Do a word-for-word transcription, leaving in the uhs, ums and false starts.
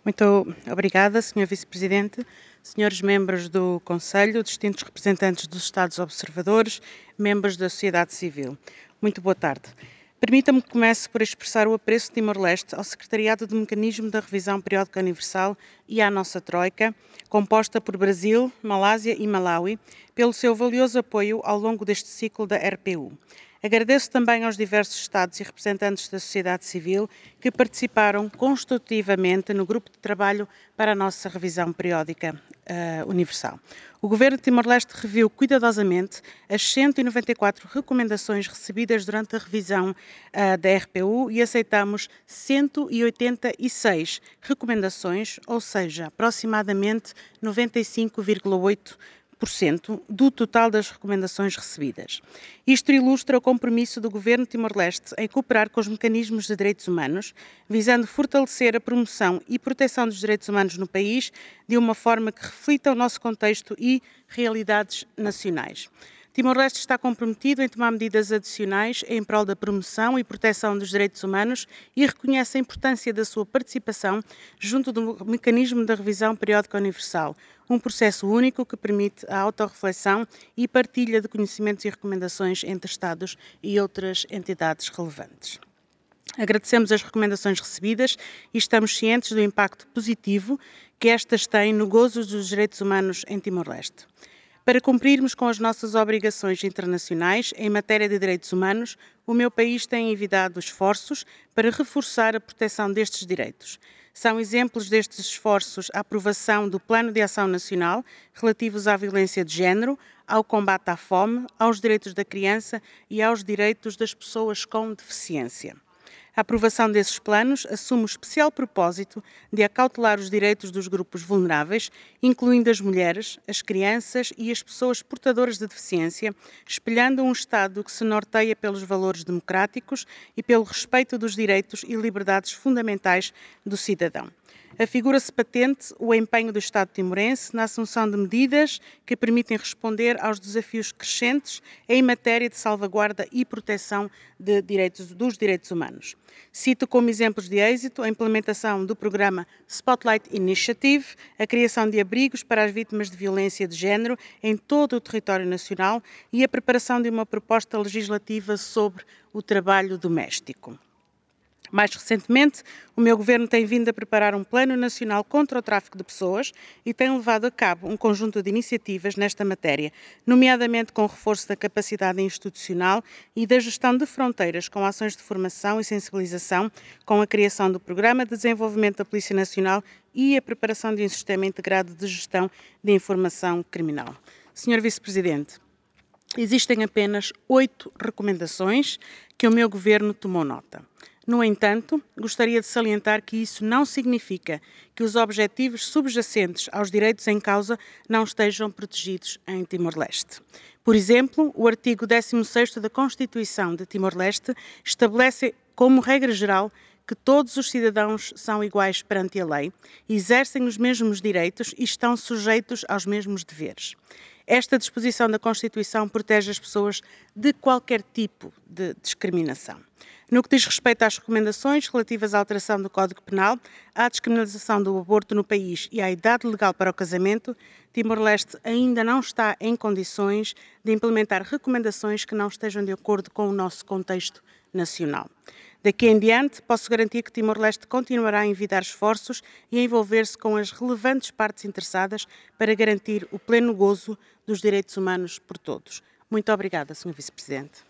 Muito obrigada, senhor Vice-Presidente, senhores membros do Conselho, distintos representantes dos Estados observadores, membros da sociedade civil. Muito boa tarde. Permita-me que comece por expressar o apreço de Timor-Leste ao Secretariado do Mecanismo da Revisão Periódica Universal e à nossa Troika, composta por Brasil, Malásia e Malawi, pelo seu valioso apoio ao longo deste ciclo da R P U. Agradeço também aos diversos Estados e representantes da sociedade civil que participaram construtivamente no grupo de trabalho para a nossa revisão periódica uh, universal. O Governo de Timor-Leste reviu cuidadosamente as cento e noventa e quatro recomendações recebidas durante a revisão uh, da R P U e aceitamos cento e oitenta e seis recomendações, ou seja, aproximadamente noventa e cinco vírgula oito por cento do total das recomendações recebidas. Isto ilustra o compromisso do Governo de Timor-Leste em cooperar com os mecanismos de direitos humanos, visando fortalecer a promoção e proteção dos direitos humanos no país de uma forma que reflita o nosso contexto e realidades nacionais. Timor-Leste está comprometido em tomar medidas adicionais em prol da promoção e proteção dos direitos humanos e reconhece a importância da sua participação junto do mecanismo da revisão periódica universal, um processo único que permite a autorreflexão e partilha de conhecimentos e recomendações entre Estados e outras entidades relevantes. Agradecemos as recomendações recebidas e estamos cientes do impacto positivo que estas têm no gozo dos direitos humanos em Timor-Leste. Para cumprirmos com as nossas obrigações internacionais em matéria de direitos humanos, o meu país tem envidado esforços para reforçar a proteção destes direitos. São exemplos destes esforços a aprovação do Plano de Ação Nacional relativos à violência de género, ao combate à fome, aos direitos da criança e aos direitos das pessoas com deficiência. A aprovação desses planos assume o especial propósito de acautelar os direitos dos grupos vulneráveis, incluindo as mulheres, as crianças e as pessoas portadoras de deficiência, espelhando um Estado que se norteia pelos valores democráticos e pelo respeito dos direitos e liberdades fundamentais do cidadão. Afigura-se patente o empenho do Estado timorense na assunção de medidas que permitem responder aos desafios crescentes em matéria de salvaguarda e proteção de direitos, dos direitos humanos. Cito como exemplos de êxito a implementação do programa Spotlight Initiative, a criação de abrigos para as vítimas de violência de género em todo o território nacional e a preparação de uma proposta legislativa sobre o trabalho doméstico. Mais recentemente, o meu Governo tem vindo a preparar um plano nacional contra o tráfico de pessoas e tem levado a cabo um conjunto de iniciativas nesta matéria, nomeadamente com o reforço da capacidade institucional e da gestão de fronteiras, com ações de formação e sensibilização, com a criação do Programa de Desenvolvimento da Polícia Nacional e a preparação de um sistema integrado de gestão de informação criminal. senhor Vice-Presidente, existem apenas oito recomendações que o meu Governo tomou nota. No entanto, gostaria de salientar que isso não significa que os objetivos subjacentes aos direitos em causa não estejam protegidos em Timor-Leste. Por exemplo, o artigo décimo sexto da Constituição de Timor-Leste estabelece como regra geral que todos os cidadãos são iguais perante a lei, exercem os mesmos direitos e estão sujeitos aos mesmos deveres. Esta disposição da Constituição protege as pessoas de qualquer tipo de discriminação. No que diz respeito às recomendações relativas à alteração do Código Penal, à descriminalização do aborto no país e à idade legal para o casamento, Timor-Leste ainda não está em condições de implementar recomendações que não estejam de acordo com o nosso contexto nacional. Daqui em diante, posso garantir que Timor-Leste continuará a envidar esforços e a envolver-se com as relevantes partes interessadas para garantir o pleno gozo dos direitos humanos por todos. Muito obrigada, senhor Vice-Presidente.